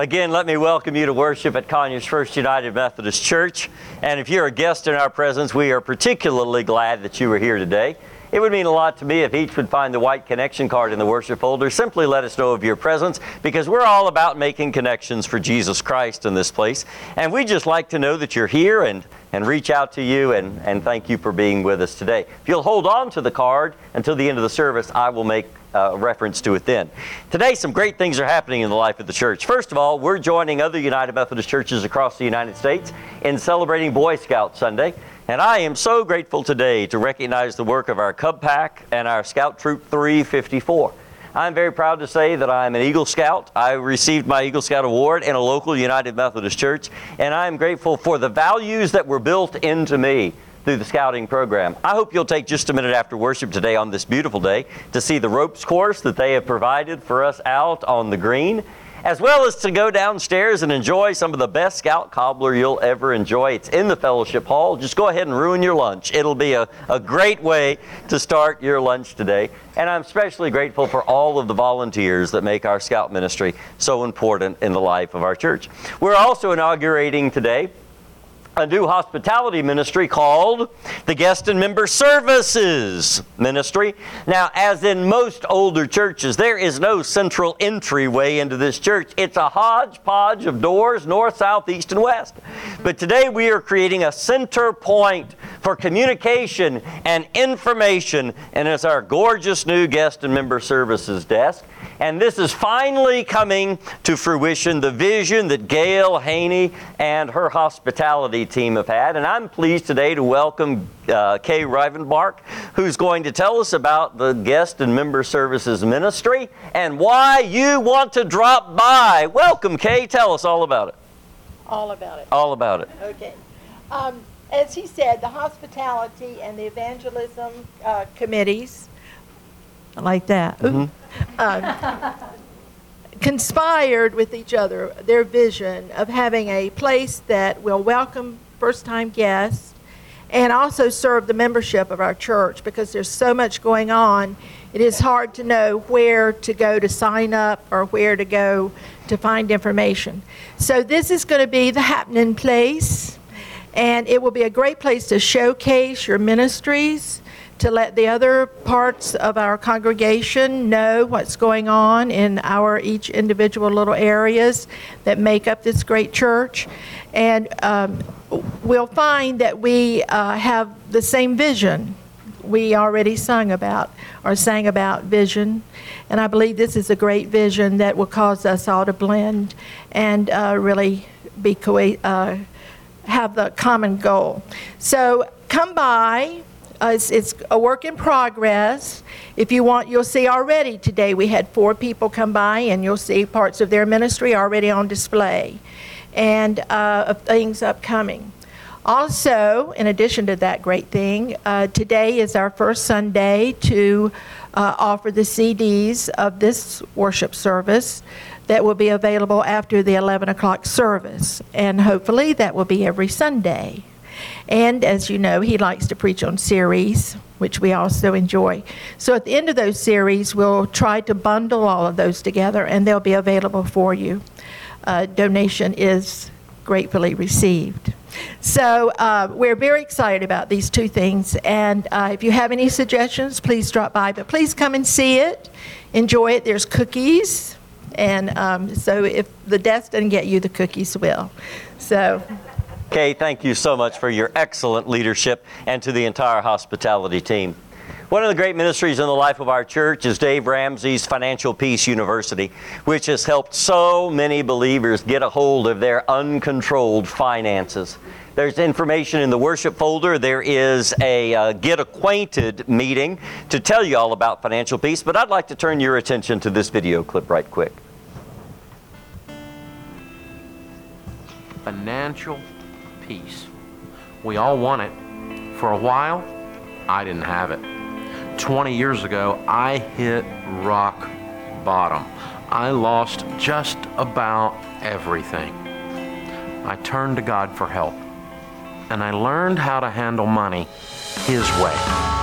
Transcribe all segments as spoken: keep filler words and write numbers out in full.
Again, let me welcome you to worship at Conyers First United Methodist Church. And if you're a guest in our presence, we are particularly glad that you are here today. It would mean a lot to me if each would find the white connection card in the worship folder. Simply let us know of your presence, because we're all about making connections for Jesus Christ in this place. And we just like to know that you're here and, and reach out to you and, and thank you for being with us today. If you'll hold on to the card until the end of the service, I will make uh, reference to it then. Today, some great things are happening in the life of the church. First of all, we're joining other United Methodist churches across the United States in celebrating Boy Scout Sunday. And I am so grateful today to recognize the work of our Cub Pack and our Scout Troop three fifty-four. I'm very proud to say that I'm an Eagle Scout. I received my Eagle Scout award in a local United Methodist church, and I'm grateful for the values that were built into me through the scouting program. I hope you'll take just a minute after worship today on this beautiful day to see the ropes course that they have provided for us out on the green, as well as to go downstairs and enjoy some of the best Scout cobbler you'll ever enjoy. It's in the fellowship hall. Just go ahead and ruin your lunch. It'll be a, a great way to start your lunch today. And I'm especially grateful for all of the volunteers that make our Scout ministry so important in the life of our church. We're also inaugurating today a new hospitality ministry called the Guest and Member Services Ministry. Now, as in most older churches, there is no central entryway into this church. It's a hodgepodge of doors, north, south, east, and west. But today we are creating a center point for communication and information, and it's our gorgeous new Guest and Member Services desk. And this is finally coming to fruition, the vision that Gail Haney and her hospitality team have had. And I'm pleased today to welcome uh, Kay Rivenbark, who's going to tell us about the Guest and Member Services Ministry and why you want to drop by. Welcome, Kay. Tell us all about it. All about it. All about it. Okay. Um, as he said, the hospitality and the evangelism uh, committees, like that, mm-hmm. uh, conspired with each other their vision of having a place that will welcome first-time guests and also serve the membership of our church, because there's so much going on. It is hard to know where to go to sign up or where to go to find information. So this is going to be the happening place, and it will be a great place to showcase your ministries, to let the other parts of our congregation know what's going on in our each individual little areas that make up this great church. And um, we'll find that we uh, have the same vision. We already sung about or sang about vision, and I believe this is a great vision that will cause us all to blend and uh, really be co- uh, have the common goal. So come by. Uh, it's, it's a work in progress. If you want, you'll see already today we had four people come by, and you'll see parts of their ministry already on display and uh, of things upcoming. Also, in addition to that great thing, uh, today is our first Sunday to uh, offer the C Ds of this worship service that will be available after the eleven o'clock service, and hopefully that will be every Sunday. And as you know, he likes to preach on series, which we also enjoy. So at the end of those series, we'll try to bundle all of those together, and they'll be available for you. Uh, donation is gratefully received. So uh, we're very excited about these two things. And uh, if you have any suggestions, please drop by. But please come and see it. Enjoy it. There's cookies. And um, so if the desk doesn't get you, the cookies will. So... Kay, thank you so much for your excellent leadership, and to the entire hospitality team. One of the great ministries in the life of our church is Dave Ramsey's Financial Peace University, which has helped so many believers get a hold of their uncontrolled finances. There's information in the worship folder. There is a uh, Get Acquainted meeting to tell you all about financial peace, but I'd like to turn your attention to this video clip right quick. Financial peace. We all want it. For a while, I didn't have it. twenty years ago, I hit rock bottom. I lost just about everything. I turned to God for help, and I learned how to handle money His way.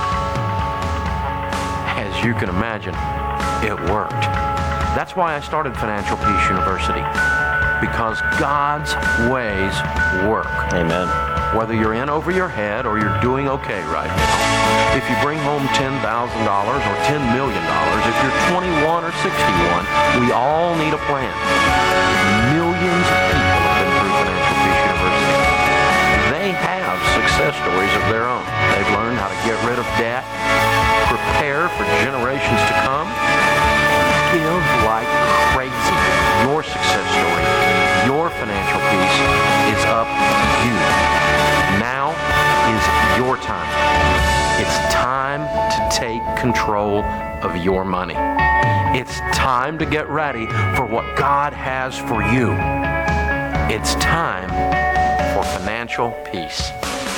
As you can imagine, it worked. That's why I started Financial Peace University. because God's ways work. Amen. Whether you're in over your head or you're doing okay right now, if you bring home ten thousand dollars or ten million dollars, if you're twenty-one or sixty-one, we all need a plan. Millions of people have been through Financial Peace University. They have success stories of their own. They've learned how to get rid of debt, prepare for generations to come, give like crazy. Your success story, your financial peace is up to you. Now is your time. It's time to take control of your money. It's time to get ready for what God has for you. It's time for financial peace.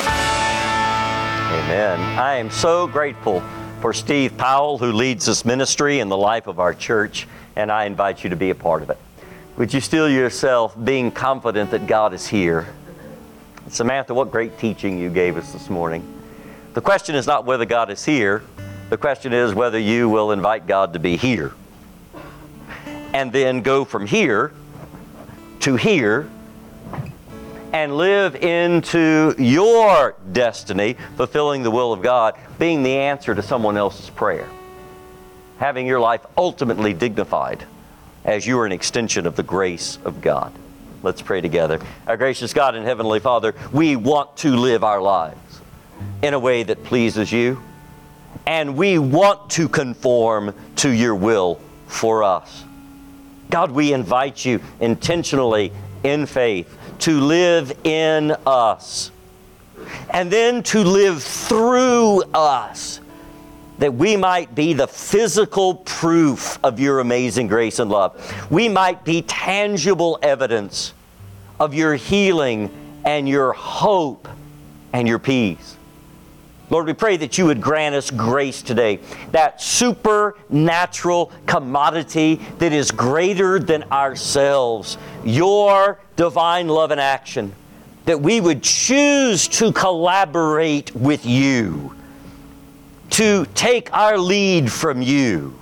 Amen. I am so grateful for Steve Powell, who leads this ministry in the life of our church, and I invite you to be a part of it. Would you still yourself being confident that God is here? Samantha, what great teaching you gave us this morning. The question is not whether God is here. The question is whether you will invite God to be here. And then go from here to here and live into your destiny, fulfilling the will of God, being the answer to someone else's prayer. Having your life ultimately dignified as you are an extension of the grace of God. Let's pray together. Our gracious God and Heavenly Father, we want to live our lives in a way that pleases you, and we want to conform to your will for us. God, we invite you intentionally in faith to live in us, and then to live through us, that we might be the physical proof of your amazing grace and love. We might be tangible evidence of your healing and your hope and your peace. Lord, we pray that you would grant us grace today, that supernatural commodity that is greater than ourselves, your divine love and action, that we would choose to collaborate with you, to take our lead from you,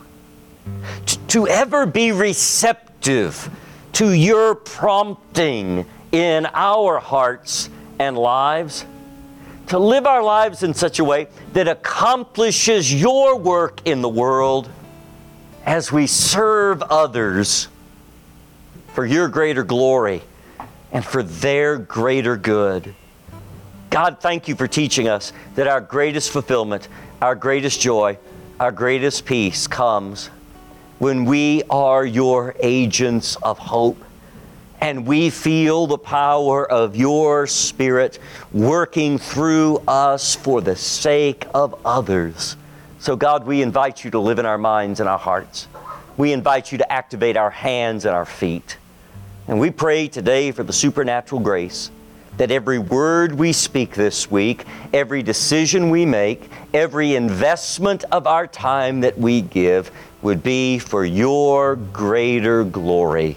to ever be receptive to your prompting in our hearts and lives, to live our lives in such a way that accomplishes your work in the world as we serve others for your greater glory and for their greater good. God, thank you for teaching us that our greatest fulfillment, our greatest joy, our greatest peace comes when we are your agents of hope and we feel the power of your Spirit working through us for the sake of others. So God, we invite you to live in our minds and our hearts. We invite you to activate our hands and our feet. And we pray today for the supernatural grace that every word we speak this week, every decision we make, every investment of our time that we give would be for your greater glory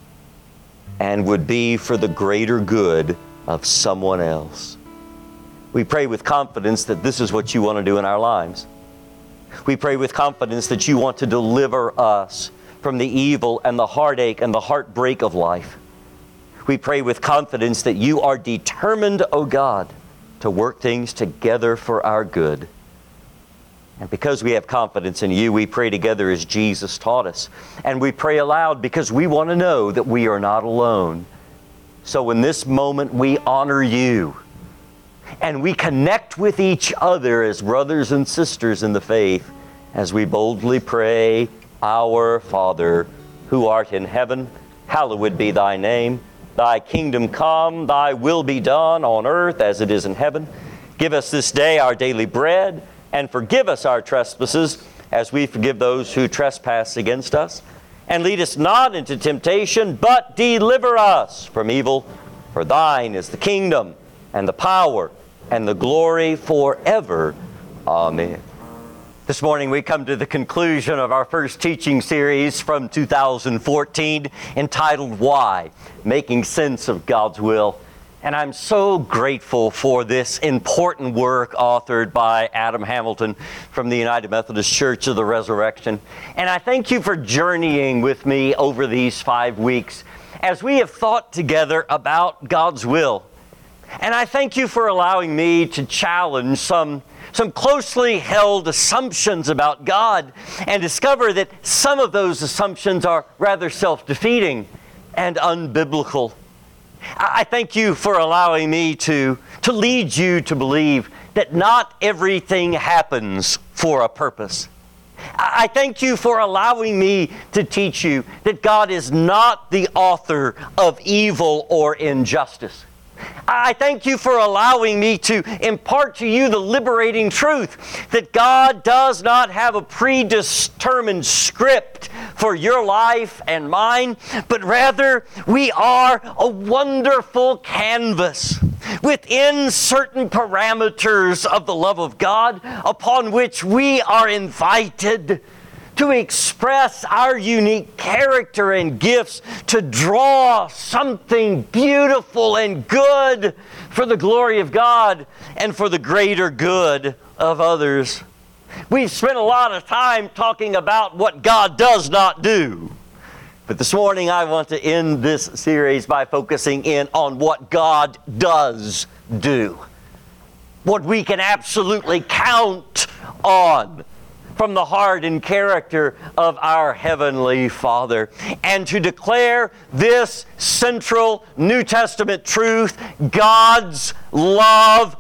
and would be for the greater good of someone else. We pray with confidence that this is what you want to do in our lives. We pray with confidence that you want to deliver us from the evil and the heartache and the heartbreak of life. We pray with confidence that you are determined, O God, to work things together for our good. And because we have confidence in you, we pray together as Jesus taught us. And we pray aloud because we want to know that we are not alone. So in this moment, we honor you. And we connect with each other as brothers and sisters in the faith as we boldly pray, Our Father, who art in heaven, hallowed be thy name. Thy kingdom come, thy will be done on earth as it is in heaven. Give us this day our daily bread, and forgive us our trespasses as we forgive those who trespass against us. And lead us not into temptation, but deliver us from evil. For thine is the kingdom, and the power, and the glory forever. Amen. This morning we come to the conclusion of our first teaching series from two thousand fourteen entitled Why? Making Sense of God's Will. And I'm so grateful for this important work authored by Adam Hamilton from the United Methodist Church of the Resurrection. And I thank you for journeying with me over these five weeks as we have thought together about God's will. And I thank you for allowing me to challenge some, some closely held assumptions about God and discover that some of those assumptions are rather self-defeating and unbiblical. I thank you for allowing me to, to lead you to believe that not everything happens for a purpose. I thank you for allowing me to teach you that God is not the author of evil or injustice. I thank you for allowing me to impart to you the liberating truth that God does not have a predetermined script for your life and mine, but rather we are a wonderful canvas within certain parameters of the love of God upon which we are invited to express our unique character and gifts, to draw something beautiful and good for the glory of God and for the greater good of others. We've spent a lot of time talking about what God does not do. But this morning I want to end this series by focusing in on what God does do. What we can absolutely count on from the heart and character of our Heavenly Father, and to declare this central New Testament truth: God's love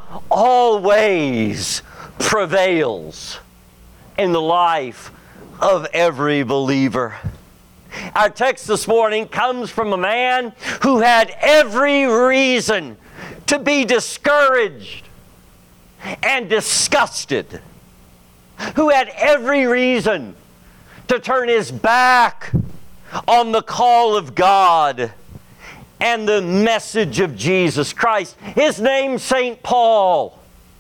always prevails in the life of every believer. Our text this morning comes from a man who had every reason to be discouraged and disgusted, who had every reason to turn his back on the call of God and the message of Jesus Christ. His name's Saint Paul.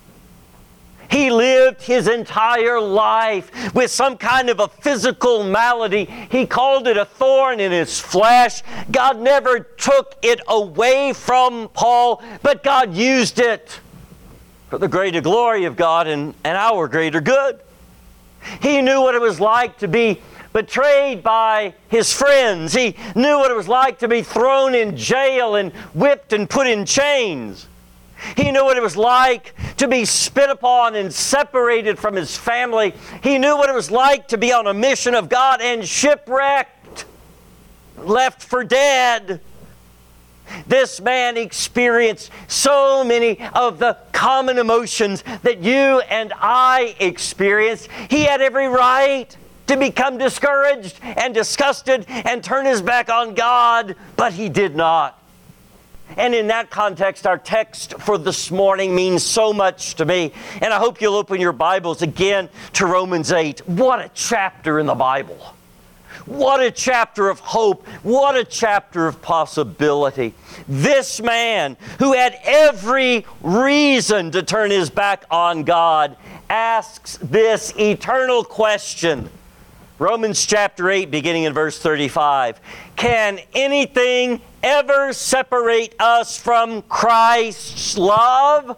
He lived his entire life with some kind of a physical malady. He called it a thorn in his flesh. God never took it away from Paul, but God used it for the greater glory of God and, and our greater good. He knew what it was like to be betrayed by his friends. He knew what it was like to be thrown in jail and whipped and put in chains. He knew what it was like to be spit upon and separated from his family. He knew what it was like to be on a mission of God and shipwrecked, left for dead. This man experienced so many of the common emotions that you and I experience. He had every right to become discouraged and disgusted and turn his back on God, but he did not. And in that context, our text for this morning means so much to me. And I hope you'll open your Bibles again to Romans eight. What a chapter in the Bible. What a chapter of hope. What a chapter of possibility. This man, who had every reason to turn his back on God, asks this eternal question. Romans chapter eight, beginning in verse thirty-five. Can anything ever separate us from Christ's love?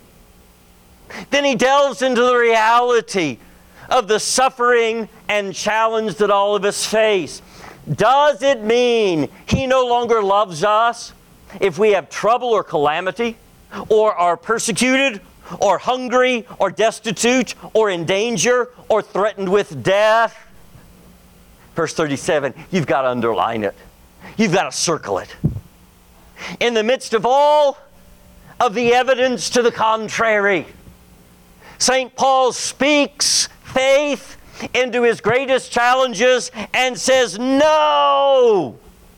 Then he delves into the reality of the suffering and challenge that all of us face. Does it mean He no longer loves us if we have trouble or calamity, or are persecuted, or hungry, or destitute, or in danger, or threatened with death? Verse thirty-seven, you've got to underline it. You've got to circle it. In the midst of all of the evidence to the contrary, Saint Paul speaks faith into his greatest challenges and says, no!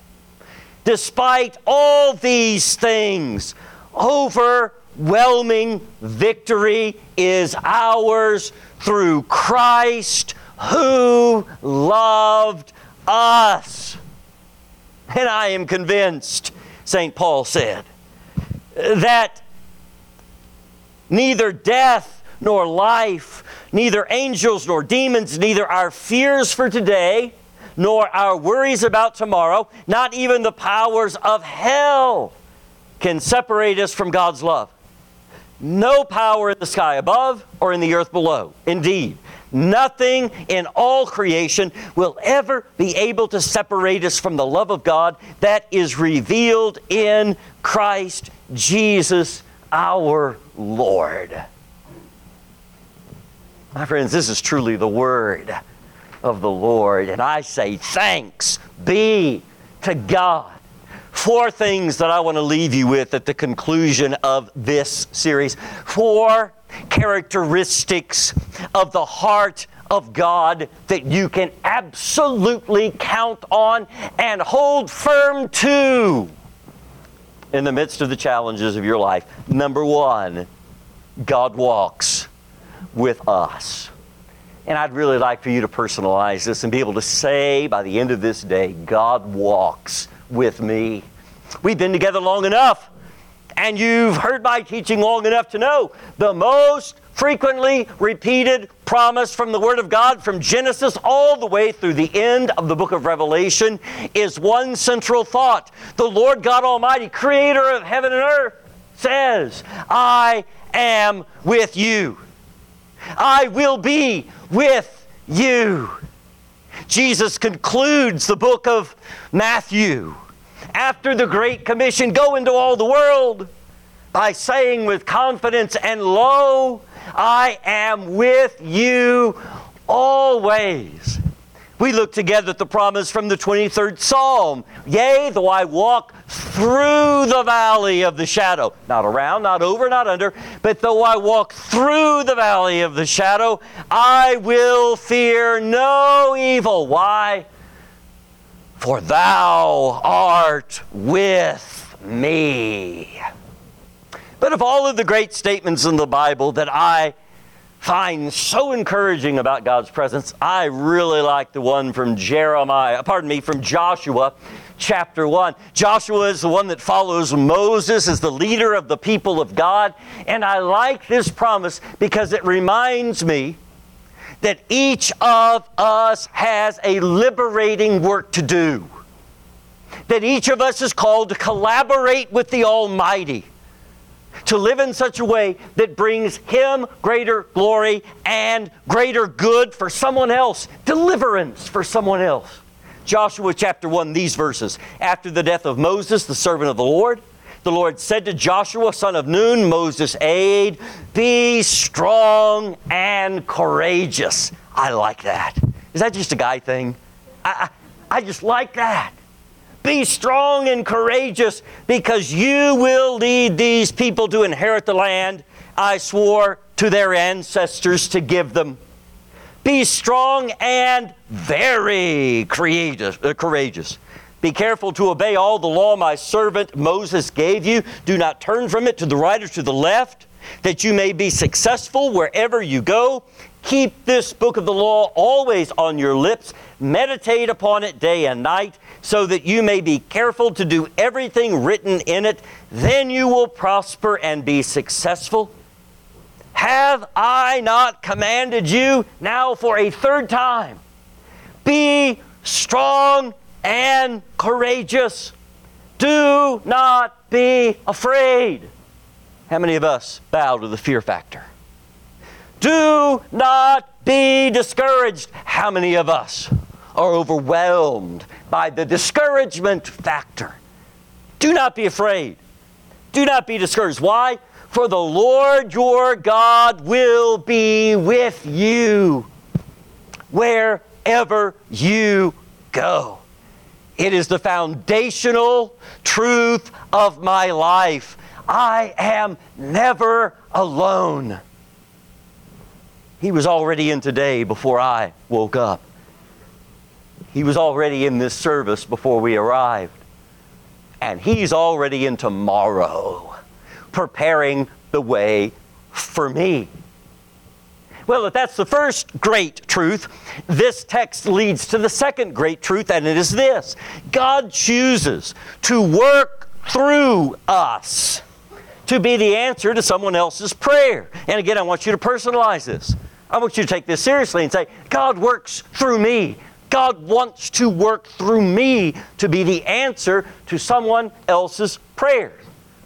Despite all these things, overwhelming victory is ours through Christ who loved us. And I am convinced, Saint Paul said, that neither death nor life, neither angels nor demons, neither our fears for today, nor our worries about tomorrow, not even the powers of hell can separate us from God's love. no power in the sky above or in the earth below. Indeed, nothing in all creation will ever be able to separate us from the love of God that is revealed in Christ Jesus our Lord. My friends, this is truly the word of the Lord, and I say thanks be to God. Four things that I want to leave you with at the conclusion of this series. Four characteristics of the heart of God that you can absolutely count on and hold firm to in the midst of the challenges of your life. Number one, God walks with us. And I'd really like for you to personalize this and be able to say by the end of this day, God walks with me. We've been together long enough, and you've heard my teaching long enough to know the most frequently repeated promise from the Word of God, from Genesis all the way through the end of the book of Revelation, is one central thought. The Lord God Almighty, creator of heaven and earth, says, I am with you. I will be with you. Jesus concludes the book of Matthew after the Great Commission, go into all the world, by saying with confidence, and lo, I am with you always. We look together at the promise from the twenty-third Psalm. Yea, though I walk through the valley of the shadow, not around, not over, not under, but though I walk through the valley of the shadow, I will fear no evil. Why? For thou art with me. But of all of the great statements in the Bible that I find so encouraging about God's presence, I really like the one from Jeremiah, pardon me, from Joshua chapter one. Joshua is the one that follows Moses as the leader of the people of God. And I like this promise because it reminds me that each of us has a liberating work to do. That each of us is called to collaborate with the Almighty, to live in such a way that brings Him greater glory and greater good for someone else, deliverance for someone else. Joshua chapter one, these verses. After the death of Moses, the servant of the Lord, the Lord said to Joshua, son of Nun, Moses' aide, be strong and courageous. I like that. Is that just a guy thing? I, I, I just like that. Be strong and courageous, because you will lead these people to inherit the land I swore to their ancestors to give them. Be strong and very courageous. Uh, courageous. Be careful to obey all the law my servant Moses gave you. Do not turn from it to the right or to the left, that you may be successful wherever you go. Keep this book of the law always on your lips. Meditate upon it day and night, so that you may be careful to do everything written in it. Then you will prosper and be successful. Have I not commanded you now for a third time? Be strong and courageous. Do not be afraid. How many of us bow to the fear factor? Do not be discouraged. How many of us are overwhelmed by the discouragement factor? Do not be afraid. Do not be discouraged. Why? For the Lord your God will be with you wherever you go. It is the foundational truth of my life. I am never alone. He was already in today before I woke up. He was already in this service before we arrived. And He's already in tomorrow, preparing the way for me. Well, if that's the first great truth, this text leads to the second great truth, and it is this: God chooses to work through us to be the answer to someone else's prayer. And again, I want you to personalize this. I want you to take this seriously and say, God works through me. God wants to work through me to be the answer to someone else's prayers.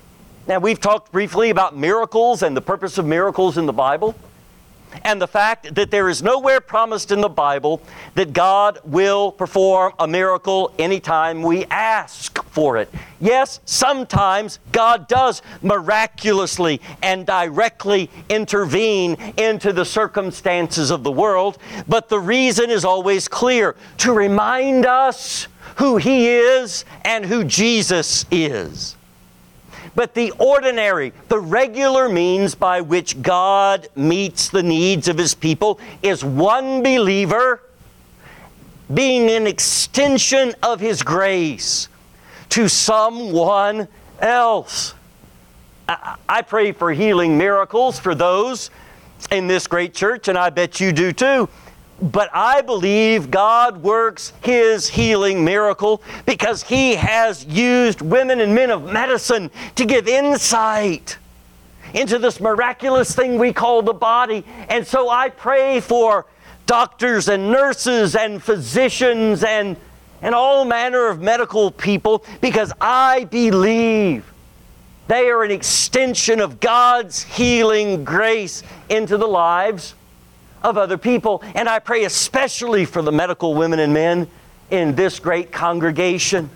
Now, we've talked briefly about miracles and the purpose of miracles in the Bible, and the fact that there is nowhere promised in the Bible that God will perform a miracle anytime we ask for it. Yes, sometimes God does miraculously and directly intervene into the circumstances of the world, but the reason is always clear: to remind us who He is and who Jesus is. But the ordinary, the regular means by which God meets the needs of His people is one believer being an extension of His grace to someone else. I, I pray for healing miracles for those in this great church, and I bet you do too. But I believe God works His healing miracle because He has used women and men of medicine to give insight into this miraculous thing we call the body. And so I pray for doctors and nurses and physicians and, and all manner of medical people, because I believe they are an extension of God's healing grace into the lives of other people. And I pray especially for the medical women and men in this great congregation.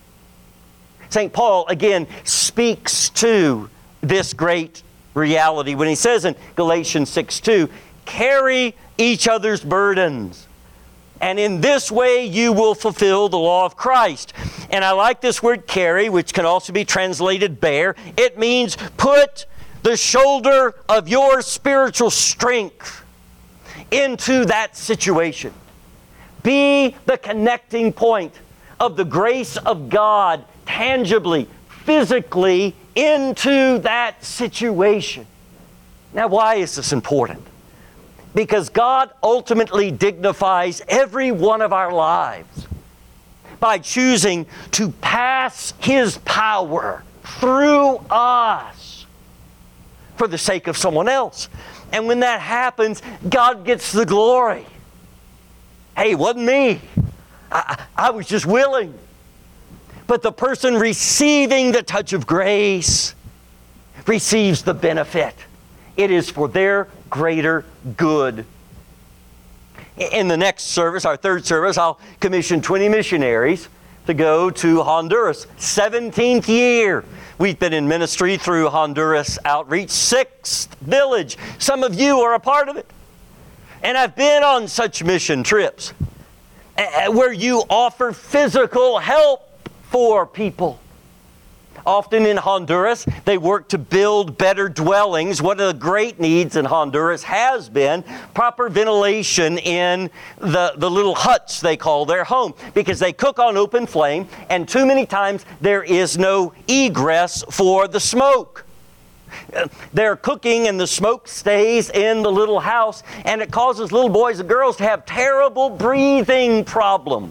Saint Paul, again, speaks to this great reality when he says in Galatians six two, carry each other's burdens, and in this way you will fulfill the law of Christ. And I like this word carry, which can also be translated bear. It means put the shoulder of your spiritual strength into that situation. Be the connecting point of the grace of God tangibly, physically into that situation. Now, why is this important? Because God ultimately dignifies every one of our lives by choosing to pass His power through us for the sake of someone else. And when that happens, God gets the glory. Hey, it wasn't me. I, I was just willing. But the person receiving the touch of grace receives the benefit. It is for their greater good. In the next service, our third service, I'll commission twenty missionaries to go to Honduras. seventeenth year. We've been in ministry through Honduras Outreach, sixth village. Some of you are a part of it. And I've been on such mission trips where you offer physical help for people. Often in Honduras, they work to build better dwellings. One of the great needs in Honduras has been proper ventilation in the, the little huts they call their home, because they cook on open flame, and too many times there is no egress for the smoke. They're cooking and the smoke stays in the little house, and it causes little boys and girls to have terrible breathing problems.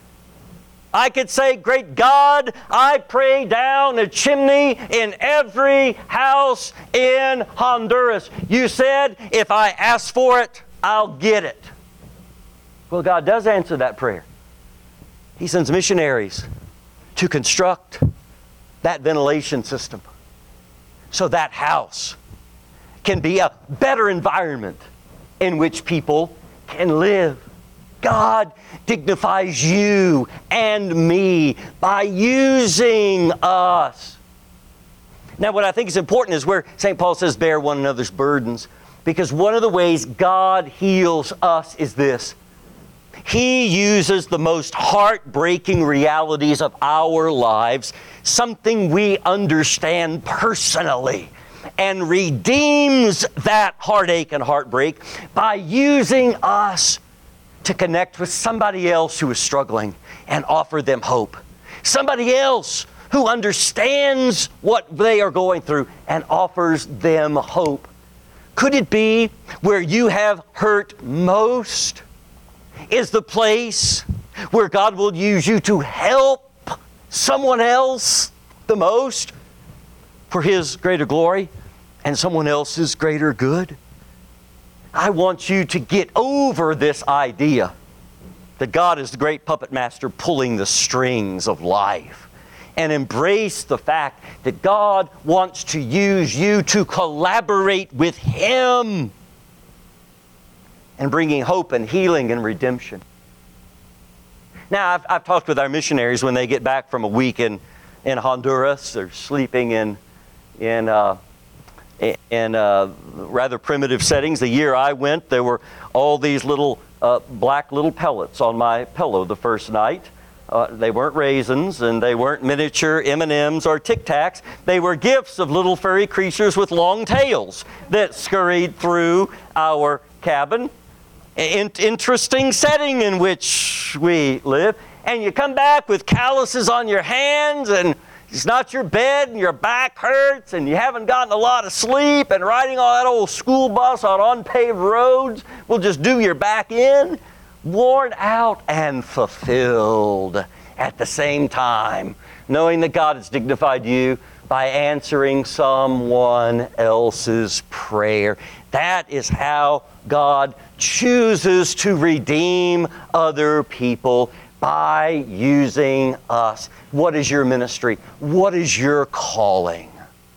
I could say, great God, I pray down a chimney in every house in Honduras. You said, if I ask for it, I'll get it. Well, God does answer that prayer. He sends missionaries to construct that ventilation system so that house can be a better environment in which people can live. God dignifies you and me by using us. Now, what I think is important is where Saint Paul says, bear one another's burdens, because one of the ways God heals us is this. He uses the most heartbreaking realities of our lives, something we understand personally, and redeems that heartache and heartbreak by using us to connect with somebody else who is struggling and offer them hope. Somebody else who understands what they are going through and offers them hope. Could it be where you have hurt most is the place where God will use you to help someone else the most for His greater glory and someone else's greater good? I want you to get over this idea that God is the great puppet master pulling the strings of life, and embrace the fact that God wants to use you to collaborate with Him in bringing hope and healing and redemption. Now, I've, I've talked with our missionaries when they get back from a week in, in Honduras. They're sleeping in, in, uh, in uh, rather primitive settings. The year I went, there were all these little uh, black little pellets on my pillow the first night. Uh, they weren't raisins, and they weren't miniature M and M's or Tic Tacs. They were gifts of little furry creatures with long tails that scurried through our cabin. In- interesting setting in which we live. And you come back with calluses on your hands, and it's not your bed, and your back hurts, and you haven't gotten a lot of sleep, and riding on that old school bus on unpaved roads will just do your back in. Worn out and fulfilled at the same time, knowing that God has dignified you by answering someone else's prayer. That is how God chooses to redeem other people, by using us. What is your ministry? What is your calling?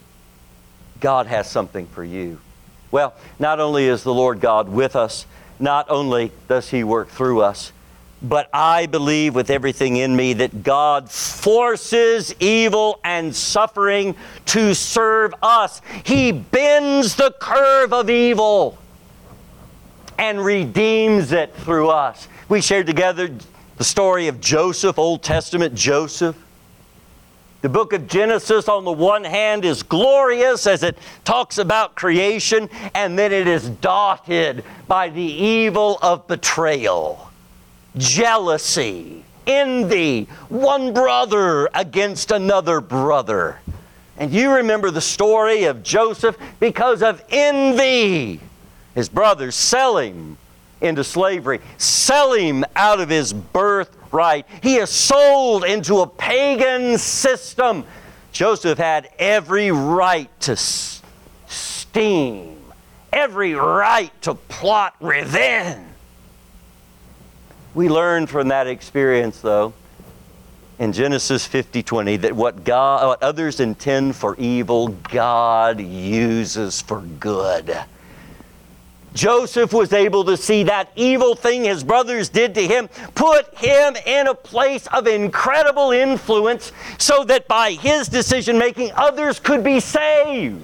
God has something for you. Well, not only is the Lord God with us, not only does He work through us, but I believe with everything in me that God forces evil and suffering to serve us. He bends the curve of evil and redeems it through us. We shared together the story of Joseph, Old Testament Joseph. The book of Genesis, on the one hand, is glorious as it talks about creation, and then it is dotted by the evil of betrayal, jealousy, envy, one brother against another brother. And you remember the story of Joseph because of envy. His brothers sell him into slavery, sell him out of his birthright. He is sold into a pagan system. Joseph had every right to scheme, every right to plot revenge. We learn from that experience, though, in Genesis fifty twenty, that what God, what others intend for evil, God uses for good. Joseph was able to see that evil thing his brothers did to him, put him in a place of incredible influence so that by his decision making, others could be saved.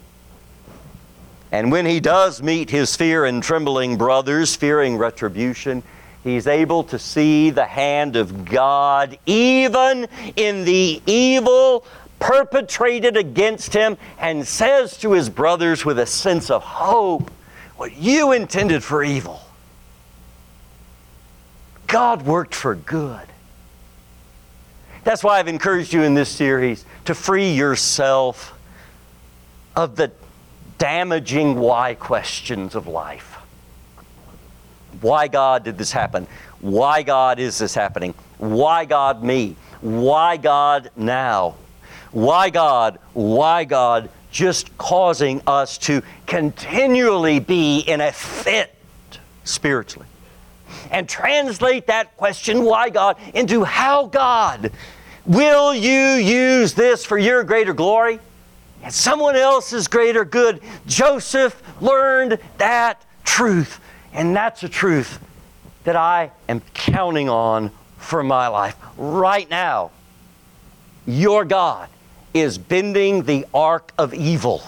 And when he does meet his fear and trembling brothers, fearing retribution, he's able to see the hand of God even in the evil perpetrated against him, and says to his brothers with a sense of hope, what you intended for evil, God worked for good. That's why I've encouraged you in this series to free yourself of the damaging why questions of life. Why, God, did this happen? Why, God, is this happening? Why, God, me? Why, God, now? Why, God? Why, God? Just causing us to continually be in a fit spiritually. And translate that question, why, God, into how, God, will you use this for your greater glory and someone else's greater good? Joseph learned that truth, and that's a truth that I am counting on for my life. Right now, your God is bending the arc of evil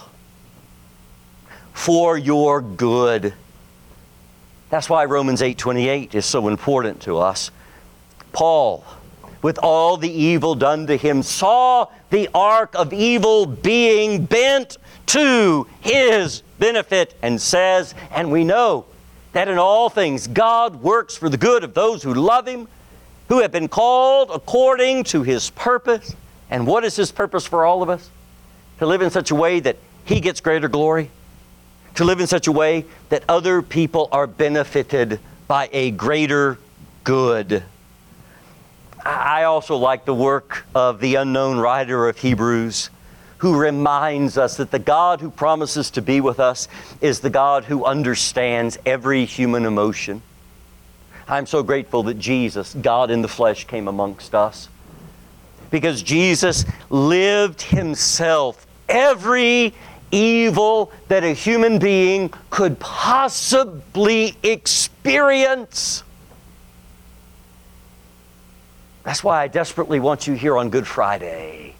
for your good. That's why Romans eight twenty-eight is so important to us. Paul, with all the evil done to him, saw the arc of evil being bent to his benefit, and says, and we know that in all things God works for the good of those who love Him, who have been called according to His purpose. And what is His purpose for all of us? To live in such a way that He gets greater glory. To live in such a way that other people are benefited by a greater good. I also like the work of the unknown writer of Hebrews, who reminds us that the God who promises to be with us is the God who understands every human emotion. I'm so grateful that Jesus, God in the flesh, came amongst us, because Jesus lived himself every evil that a human being could possibly experience. That's why I desperately want you here on Good Friday.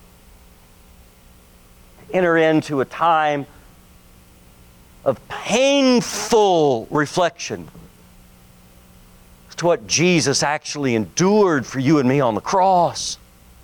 Enter into a time of painful reflection as to what Jesus actually endured for you and me on the cross.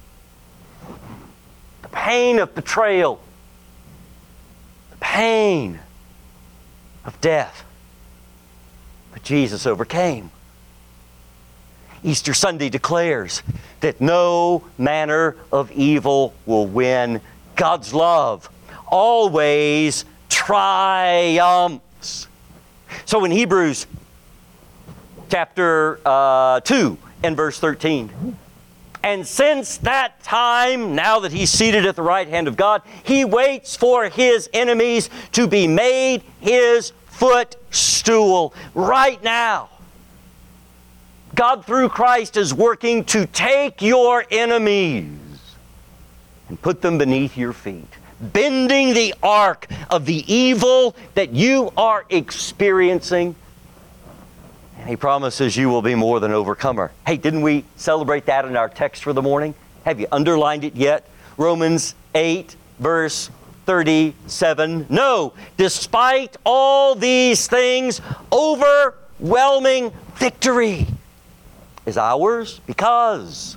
The pain of betrayal, the pain of death. But Jesus overcame. Easter Sunday declares that no manner of evil will win. God's love always triumphs. So in Hebrews chapter uh, two and verse thirteen, and since that time, now that he's seated at the right hand of God, he waits for his enemies to be made his footstool. Right now, God through Christ is working to take your enemies and put them beneath your feet, bending the arc of the evil that you are experiencing. And he promises you will be more than overcomer. Hey, didn't we celebrate that in our text for the morning? Have you underlined it yet? Romans eight, verse thirty-seven. No, despite all these things, overwhelming victory is ours because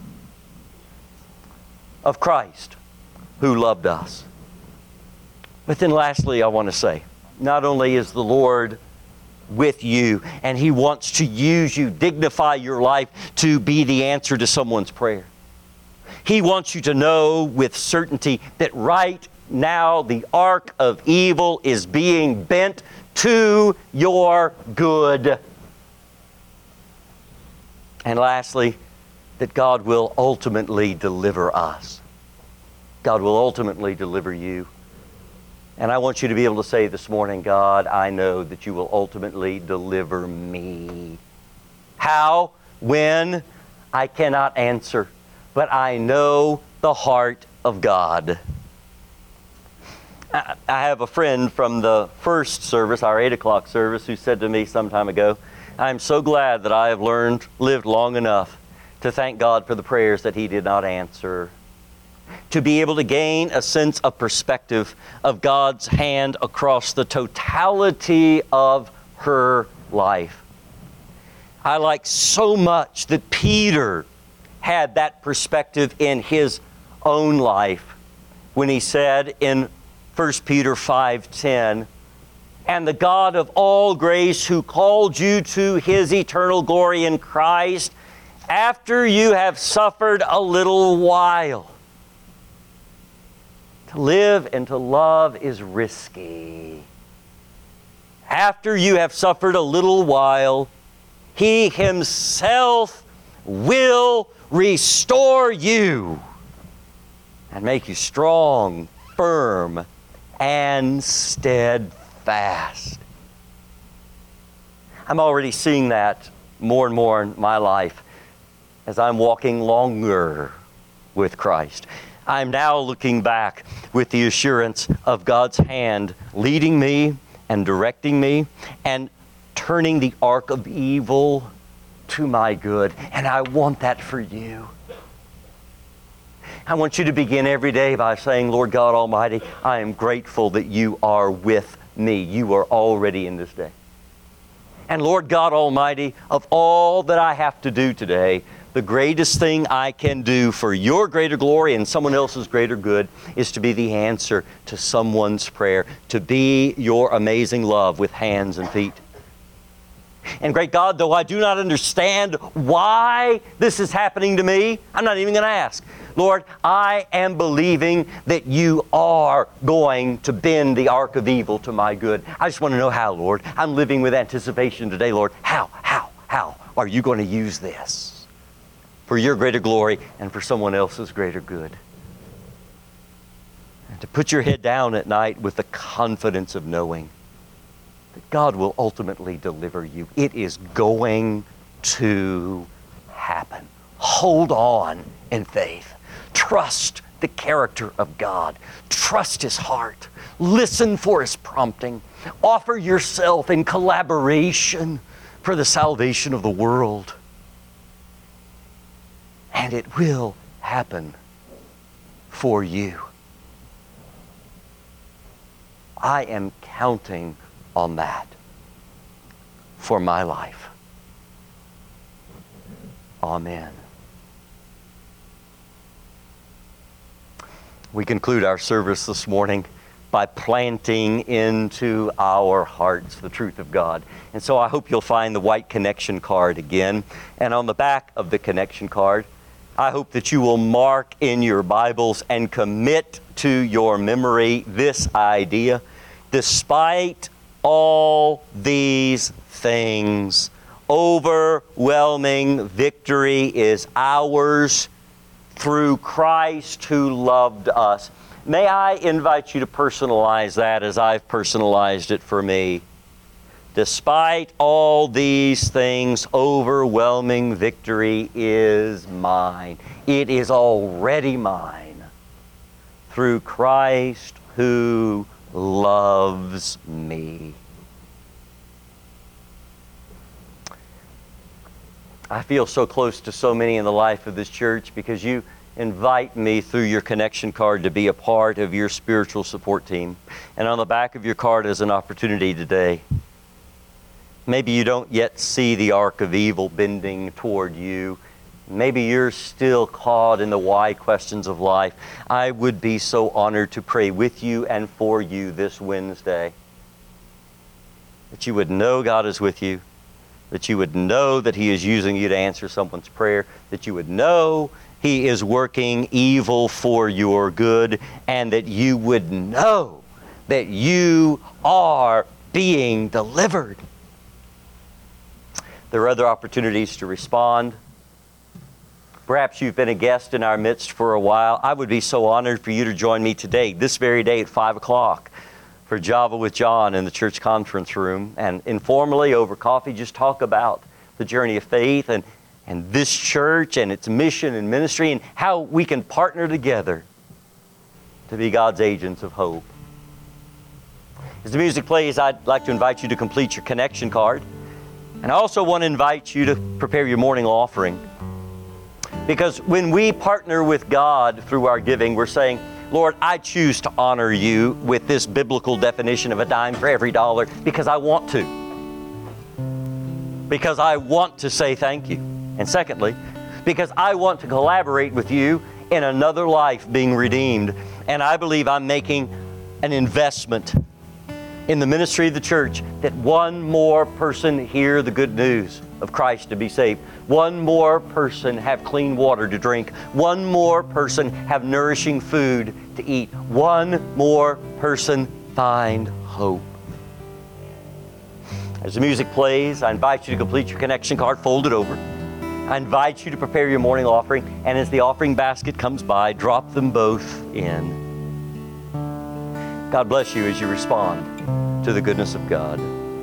of Christ who loved us. But then lastly, I want to say, not only is the Lord with you and he wants to use you, dignify your life to be the answer to someone's prayer. He wants you to know with certainty that right now the arc of evil is being bent to your good. And lastly, that God will ultimately deliver us. God will ultimately deliver you. And I want you to be able to say this morning, God, I know that you will ultimately deliver me. How? When? I cannot answer. But I know the heart of God. I have a friend from the first service, our eight o'clock service, who said to me some time ago, I'm so glad that I have learned, lived long enough to thank God for the prayers that he did not answer. To be able to gain a sense of perspective of God's hand across the totality of her life. I like so much that Peter had that perspective in his own life when he said in First Peter five ten, and the God of all grace who called you to his eternal glory in Christ, after you have suffered a little while. To live and to love is risky. After you have suffered a little while, he himself will restore you and make you strong, firm, and steadfast. I'm already seeing that more and more in my life as I'm walking longer with Christ. I'm now looking back with the assurance of God's hand leading me and directing me and turning the arc of evil to my good. And I want that for you. I want you to begin every day by saying, Lord God Almighty, I am grateful that you are with me. You are already in this day. And Lord God Almighty, of all that I have to do today, the greatest thing I can do for your greater glory and someone else's greater good is to be the answer to someone's prayer, to be your amazing love with hands and feet. And great God, though I do not understand why this is happening to me, I'm not even going to ask. Lord, I am believing that you are going to bend the arc of evil to my good. I just want to know how, Lord. I'm living with anticipation today, Lord. How, how, how are you going to use this for your greater glory and for someone else's greater good? And to put your head down at night with the confidence of knowing that God will ultimately deliver you. It is going to happen. Hold on in faith. trust the character of God. Trust His heart. Listen for His prompting. Offer yourself in collaboration for the salvation of the world. And it will happen for you. I am counting on that for my life. Amen. We conclude our service this morning by planting into our hearts the truth of God. And so I hope you'll find the white connection card again. And on the back of the connection card, I hope that you will mark in your Bibles and commit to your memory this idea. Despite all these things, overwhelming victory is ours through Christ who loved us. May I invite you to personalize that as I've personalized it for me. Despite all these things, overwhelming victory is mine. It is already mine through Christ who loves me. I feel so close to so many in the life of this church because you invite me through your connection card to be a part of your spiritual support team. And on the back of your card is an opportunity today. Maybe you don't yet see the arc of evil bending toward you. Maybe you're still caught in the why questions of life. I would be so honored to pray with you and for you this Wednesday. That you would know God is with you. That you would know that He is using you to answer someone's prayer. That you would know He is working evil for your good. And that you would know that you are being delivered. There are other opportunities to respond. Perhaps you've been a guest in our midst for a while. I would be so honored for you to join me today, this very day at five o'clock, for Java with John in the church conference room. And informally over coffee, just talk about the journey of faith and, and this church and its mission and ministry and how we can partner together to be God's agents of hope. As the music plays, I'd like to invite you to complete your connection card. And I also want to invite you to prepare your morning offering. Because when we partner with God through our giving, we're saying, Lord, I choose to honor you with this biblical definition of a dime for every dollar because I want to. Because I want to say thank you. And secondly, because I want to collaborate with you in another life being redeemed. And I believe I'm making an investment in the ministry of the church that one more person hear the good news of Christ to be saved. One more person have clean water to drink. One more person have nourishing food to eat. One more person find hope. As the music plays, I invite you to complete your connection card, fold it over. I invite you to prepare your morning offering, and as the offering basket comes by, drop them both in. God bless you as you respond to the goodness of God.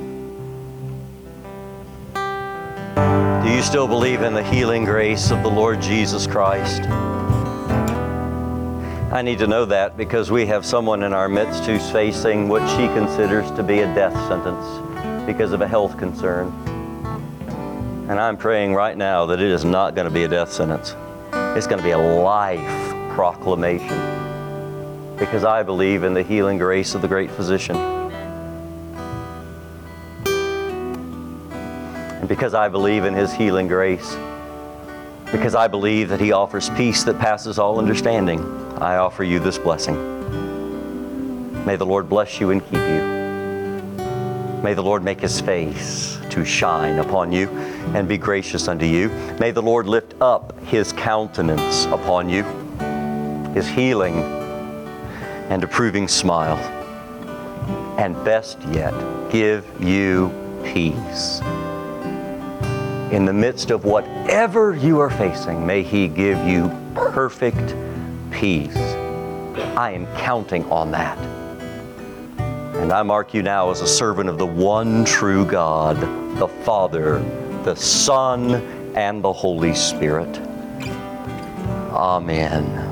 Do you still believe in the healing grace of the Lord Jesus Christ? I need to know that because we have someone in our midst who's facing what she considers to be a death sentence because of a health concern. And I'm praying right now that it is not going to be a death sentence. It's going to be a life proclamation because I believe in the healing grace of the great physician. And because I believe in His healing grace, because I believe that He offers peace that passes all understanding, I offer you this blessing. May the Lord bless you and keep you. May the Lord make His face to shine upon you and be gracious unto you. May the Lord lift up His countenance upon you, His healing and approving smile, and best yet, give you peace. In the midst of whatever you are facing, may He give you perfect peace. I am counting on that. And I mark you now as a servant of the one true God, the Father, the Son, and the Holy Spirit. Amen.